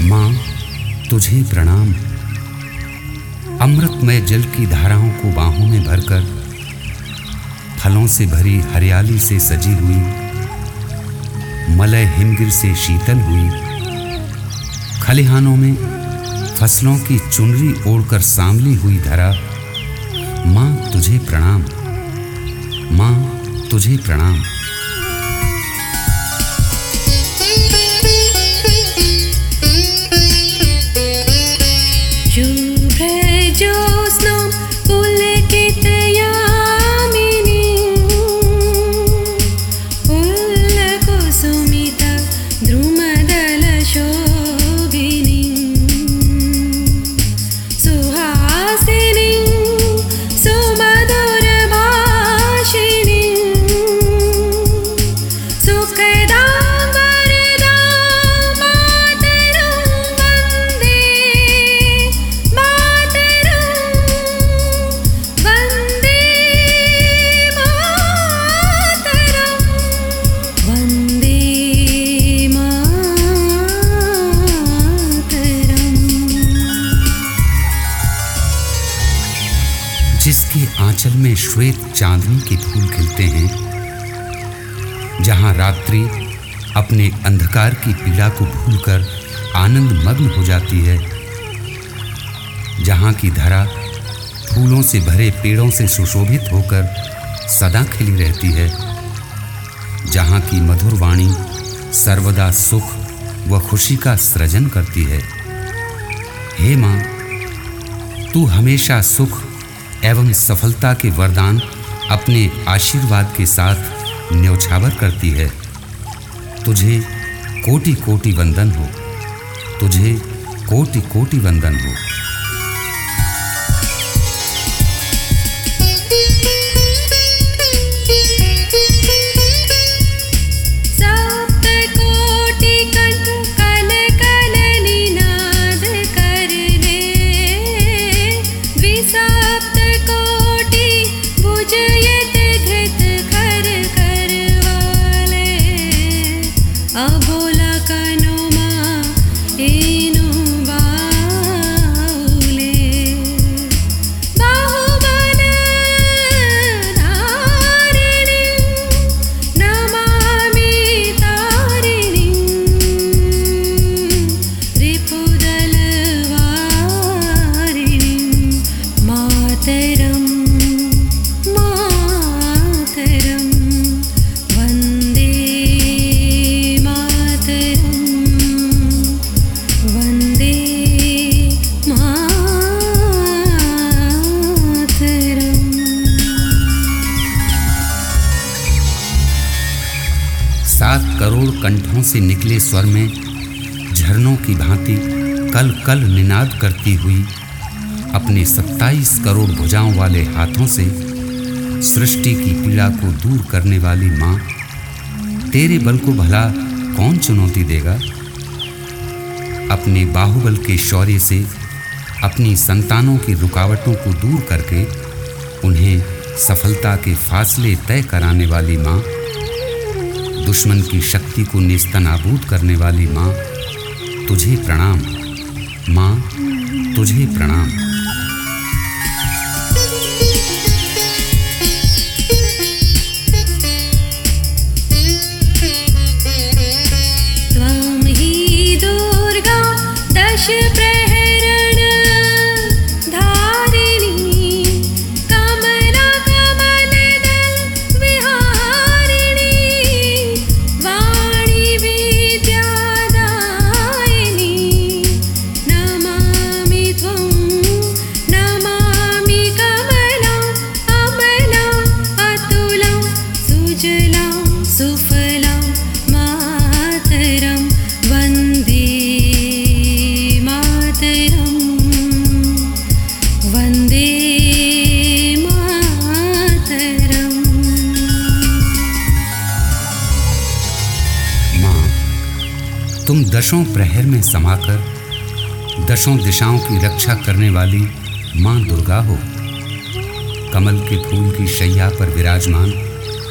माँ तुझे प्रणाम। अमृतमय जल की धाराओं को बाहों में भरकर, फलों से भरी हरियाली से सजी हुई, मलय हिमगिर से शीतल हुई, खलिहानों में फसलों की चुनरी ओढ़कर सांवली हुई धरा, माँ तुझे प्रणाम, माँ तुझे प्रणाम। जिसके आंचल में श्वेत चांदनी के फूल खिलते हैं, जहां रात्रि अपने अंधकार की पीड़ा को भूलकर आनंद मग्न हो जाती है, जहां की धरा फूलों से भरे पेड़ों से सुशोभित होकर सदा खिली रहती है, जहां की मधुर वाणी सर्वदा सुख व खुशी का सृजन करती है। हे माँ, तू हमेशा सुख एवं सफलता के वरदान अपने आशीर्वाद के साथ न्यौछावर करती है। तुझे कोटि कोटि वंदन हो, तुझे कोटि कोटि वंदन हो। करोड़ कंठों से निकले स्वर में झरनों की भांति कल कल निनाद करती हुई, अपने 27 करोड़ भुजाओं वाले हाथों से सृष्टि की पीड़ा को दूर करने वाली माँ, तेरे बल को भला कौन चुनौती देगा? अपने बाहुबल के शौर्य से अपनी संतानों की रुकावटों को दूर करके उन्हें सफलता के फासले तय कराने वाली माँ, दुश्मन की शक्ति को नेस्तनाबूद करने वाली माँ, तुझे प्रणाम, माँ तुझे प्रणाम। त्वं हि दुर्गा दश प्रहरण धारिणी, कमला कमल दल विहारिणी, वाणी विद्यादायिनी, नमामि त्वं, नमामि कमलां अमलां अतुलां सुजलां सुफलां मातरं वन्दे मातरं, वन्दे मातरम्। माँ, तुम दशों प्रहर में समाकर दशों दिशाओं की रक्षा करने वाली माँ दुर्गा हो। कमल के फूल की शैया पर विराजमान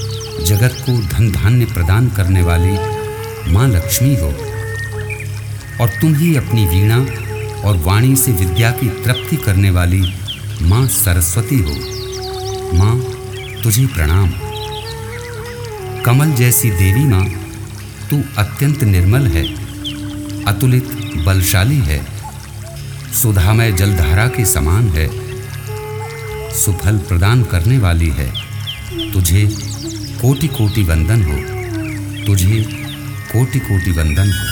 जगत को धन धान्य प्रदान करने वाली माँ लक्ष्मी हो। और तुम ही अपनी वीणा और वाणी से विद्या की तृप्ति करने वाली माँ सरस्वती हो। माँ, तुझे प्रणाम। कमल जैसी देवी माँ, तू अत्यंत निर्मल है, अतुलित बलशाली है, सुधामय जलधारा के समान है, सुफल प्रदान करने वाली है। तुझे कोटि कोटि वंदन हो, तुझे कोटि कोटि वंदन हो।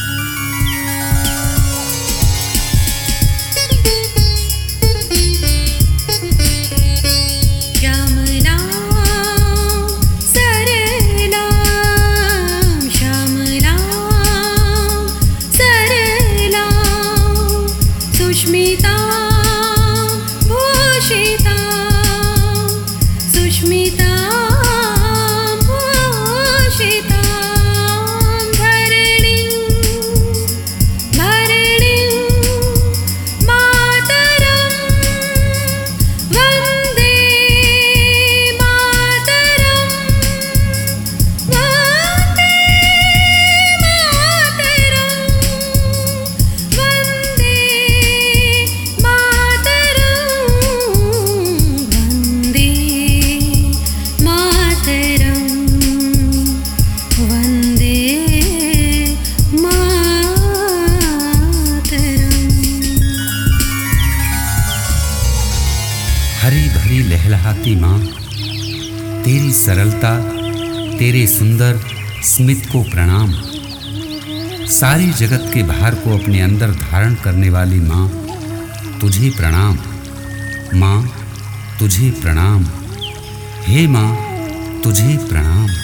हरी भरी लहलहाती माँ, तेरी सरलता, तेरे सुंदर स्मित को प्रणाम। सारी जगत के भार को अपने अंदर धारण करने वाली माँ, तुझे प्रणाम। माँ, तुझे प्रणाम। हे माँ, तुझे प्रणाम।